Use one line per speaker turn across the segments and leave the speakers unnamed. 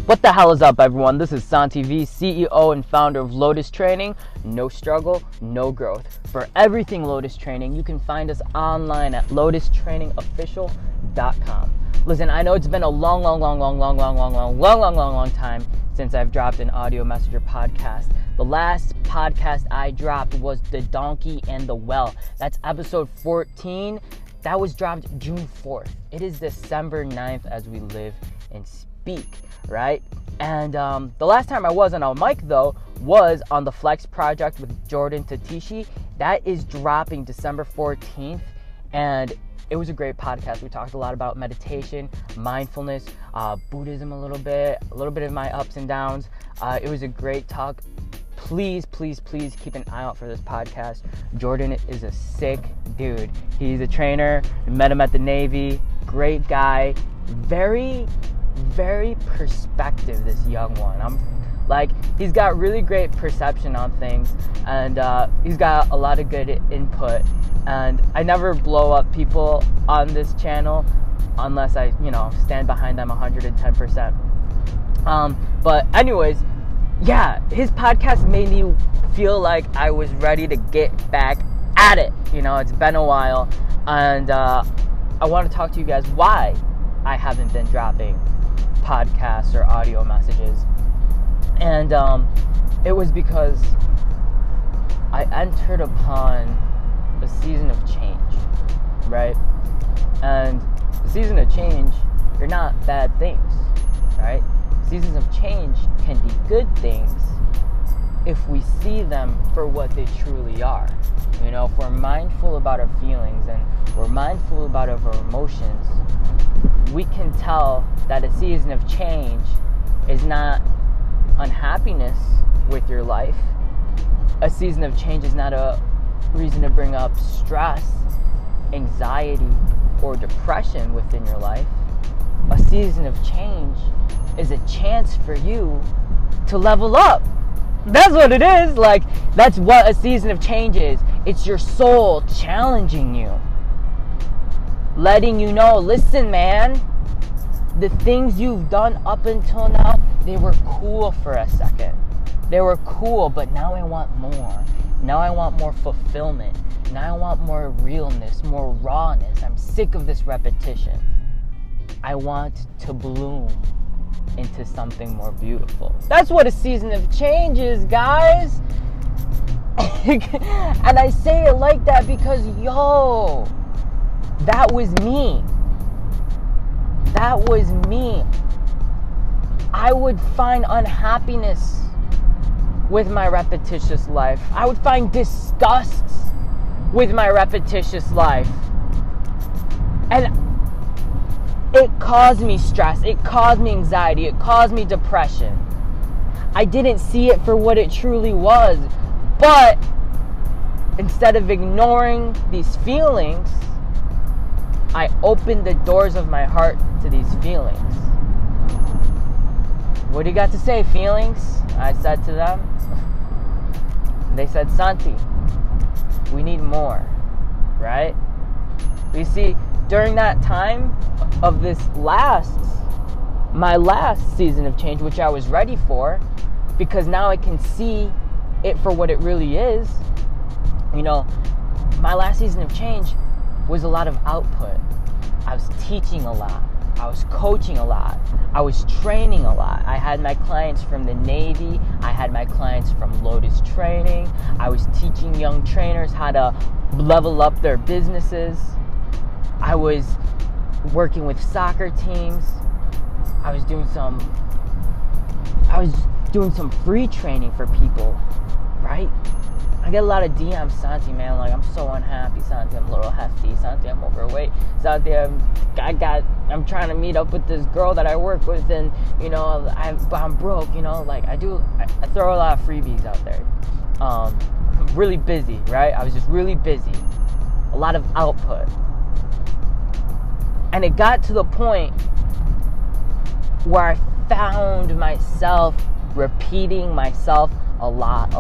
What the hell is up, everyone? This is Santi V, CEO and founder of Lotus Training. No struggle, no growth. For everything Lotus Training, you can find us online at lotustrainingofficial.com. Listen, I know it's been a long time since I've dropped an audio messenger podcast. The last podcast I dropped was The Donkey and the Well. That's episode 14. That was dropped June 4th. It is December 9th as we live and speak, right? And the last time I was on a mic, though, was on the Flex Project with Jordan Tatishi. That is dropping December 14th, and it was a great podcast. We talked a lot about meditation, mindfulness, Buddhism a little bit of my ups and downs. It was a great talk. Please keep an eye out for this podcast. Jordan is a sick dude. He's a trainer. I met him at the Navy. Great guy. Very perspective, this young one. He's got really great perception on things, and he's got a lot of good input. And I never blow up people on this channel unless I, stand behind them 110%. But anyways, yeah, his podcast made me feel like I was ready to get back at it. It's been a while, and I want to talk to you guys why I haven't been dropping podcasts or audio messages. And it was because I entered upon a season of change, right? And the season of change, they're not bad things, right? Seasons of change can be good things if we see them for what they truly are. If we're mindful about our feelings and we're mindful about our emotions, we can tell that a season of change is not unhappiness with your life. A season of change is not a reason to bring up stress, anxiety, or depression within your life. A season of change is a chance for you to level up. That's what it is. That's what a season of change is. It's your soul challenging you, letting you know, listen, man, the things you've done up until now, they were cool for a second. They were cool, but now I want more. Now I want more fulfillment. Now I want more realness, more rawness. I'm sick of this repetition. I want to bloom into something more beautiful. That's what a season of change is, guys. And I say it like that because, that was me. That was me. I would find unhappiness with my repetitious life. I would find disgust with my repetitious life. And it caused me stress. It caused me anxiety. It caused me depression. I didn't see it for what it truly was. But instead of ignoring these feelings, I opened the doors of my heart to these feelings. What do you got to say, feelings? I said to them. They said, Santi, we need more, right? You see, during that time of my last season of change, which I was ready for, because now I can see it for what it really is. My last season of change was a lot of output. I was teaching a lot. I was coaching a lot. I was training a lot. I had my clients from the Navy. I had my clients from Lotus Training. I was teaching young trainers how to level up their businesses. I was working with soccer teams. I was doing some free traiing for people, right? I get a lot of DMs, Santi, man, I'm so unhappy, Santi, I'm a little hefty, Santi, I'm overweight, Santi, I'm trying to meet up with this girl that I work with, and, I'm broke, I throw a lot of freebies out there. I'm really busy, right? I was just really busy. A lot of output. And it got to the point where I found myself repeating myself a lot.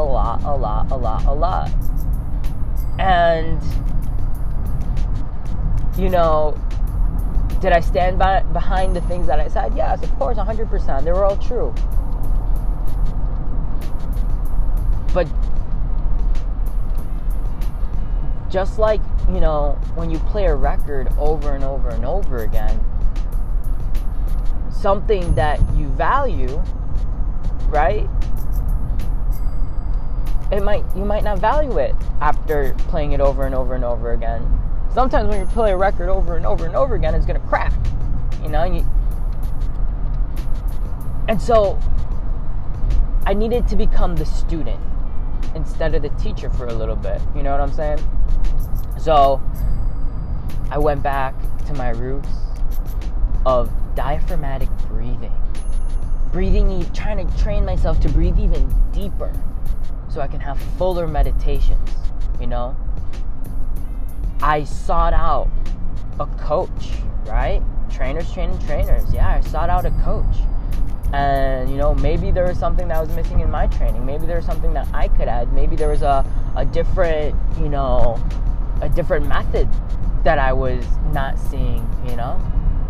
And, Did I stand behind the things that I said? Yes, of course, 100%. They were all true. But just like, you know, when you play a record over and over and over again, something that you value, right? You might not value it after playing it over and over and over again. Sometimes when you play a record over and over and over again, it's gonna crack, you know. And so I needed to become the student instead of the teacher for a little bit. You know what I'm saying? So I went back to my roots of diaphragmatic breathing, trying to train myself to breathe even deeper, so I can have fuller meditations, you know? I sought out a coach, right? Trainers training trainers. Yeah, I sought out a coach. And, you know, maybe there was something that was missing in my training. Maybe there was something that I could add. Maybe there was a different, you know, a different method that I was not seeing, you know?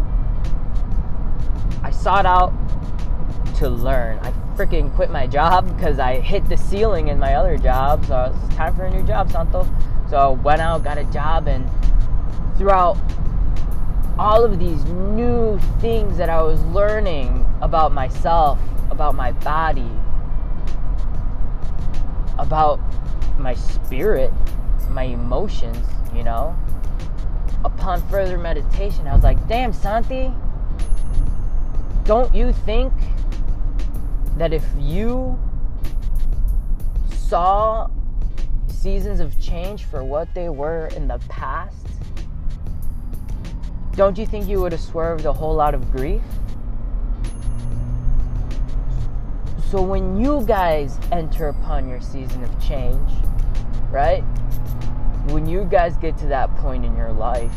I sought out to learn. I freaking quit my job because I hit the ceiling in my other job. So it's time for a new job, Santo. So I went out, got a job, and throughout all of these new things that I was learning about myself, about my body, about my spirit, my emotions, you know, upon further meditation, I was like, damn, Santi, don't you think that if you saw seasons of change for what they were in the past, don't you think you would have swerved a whole lot of grief? So when you guys enter upon your season of change, right? When you guys get to that point in your life,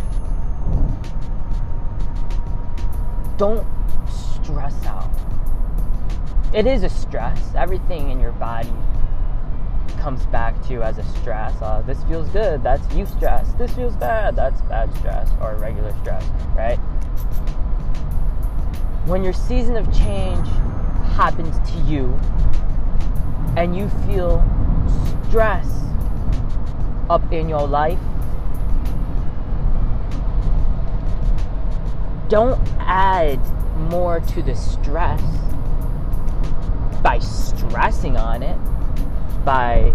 don't stress out. It is a stress. Everything in your body comes back to you as a stress. This feels good, that's eustress. This feels bad, that's bad stress, or regular stress, right? When your season of change happens to you and you feel stress up in your life, don't add more to the stress by stressing on it, by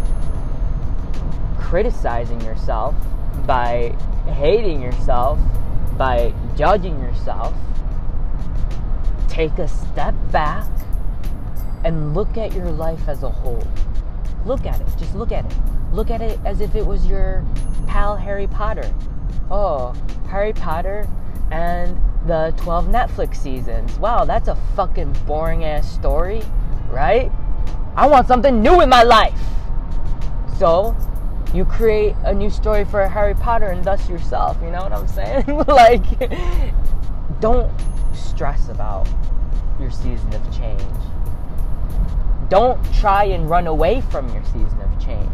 criticizing yourself, by hating yourself, by judging yourself. Take a step back and look at your life as a whole. Look at it. Just look at it. Look at it as if it was your pal Harry Potter. Oh, Harry Potter and the 12 Netflix seasons. Wow, that's a fucking boring ass story, right? I want something new in my life. So you create a new story for Harry Potter and thus yourself. You know what I'm saying? Like, don't stress about your season of change. Don't try and run away from your season of change.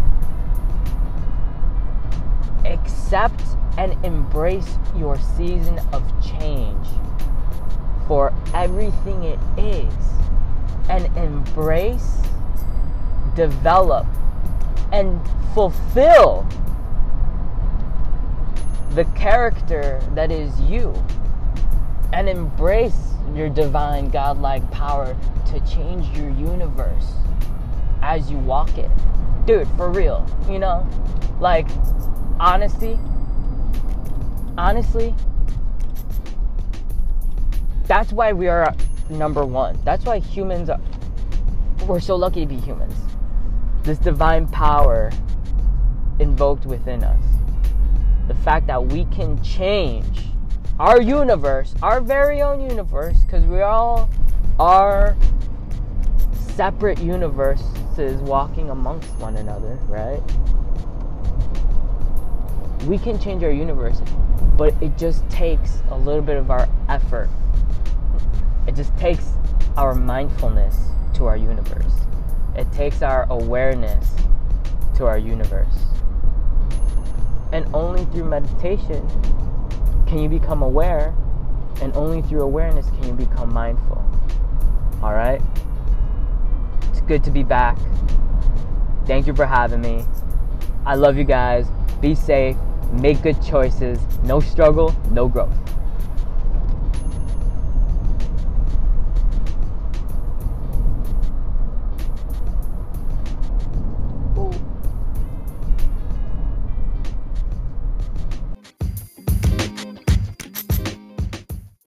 Accept and embrace your season of change for everything it is. And embrace, develop, and fulfill the character that is you. And embrace your divine godlike power to change your universe as you walk it. Dude, for real, you know? Like, honestly, that's why we are number one. That's why we're so lucky to be humans. This divine power invoked within us. The fact that we can change our universe, our very own universe, because we all are separate universes walking amongst one another, right? We can change our universe, but it just takes a little bit of our effort. It just takes our mindfulness to our universe. It takes our awareness to our universe. And only through meditation can you become aware, and only through awareness can you become mindful. All right? It's good to be back. Thank you for having me. I love you guys. Be safe. Make good choices. No struggle, no growth.